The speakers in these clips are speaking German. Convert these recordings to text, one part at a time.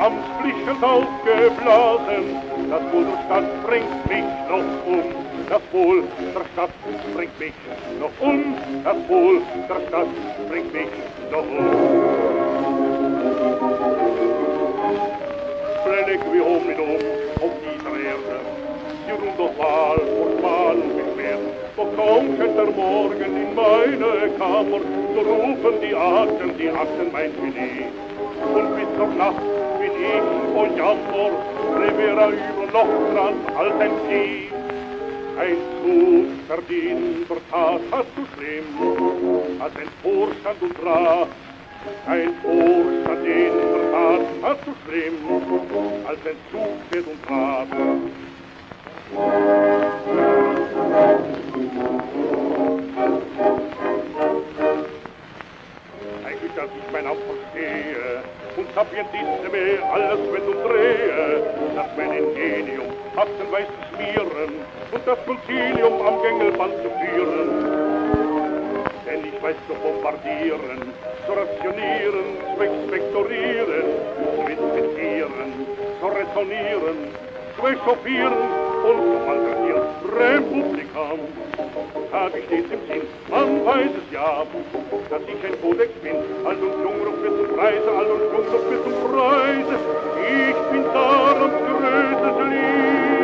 amtsblichend aufgeblasen. Das Wohl der Stadt bringt mich noch um. Das Wohl der Stadt bringt mich noch um. Das Wohl der Stadt bringt mich noch um. Freilich wie hoch mit auf dieser Erde, die rund auf Wahl und Wahl und beschwert. Doch kaum kennt der Morgen in meine Kammer, so rufen die Akten mein Genie. Und bis zur Nacht bin ich voll Jammer, Rivera über noch dran als ein Vieh. Ein zu verdienter Tat hat zu schlimm, als ein Vorstand und Rat. Ein Vorstand in der Tat hat zu schlimm, als ein Zug fährt und Rat. Eigentlich, dass ich mein Amt verstehe und sapientissime alles wenn und drehe, dass mein Ingenium aktenweis zu schmieren und das Concilium am Gängelband zu führen. Denn ich weiß zu bombardieren, zu rationieren, zu expektorieren, zu inspizieren, zu resonieren, zu echauffieren und zu malträtieren. Republikan, hab ich stets im Sinn, man weiß es ja, dass ich ein Kodex bin, Alt und Jungruck bis zum Preise, Alt und Jungruck bis zum Preise. Ich bin daran größtes Lied.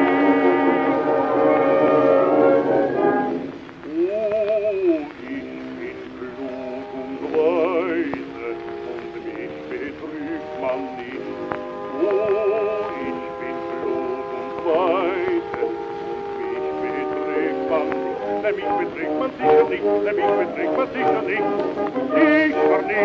Oh, ich bin klug und weise und mich betrügt man nicht. Oh, ich bin klug und weise und mich betrügt man nicht. Mich beträgt man sicher nicht, mich beträgt man sicher nicht. Ich vernichte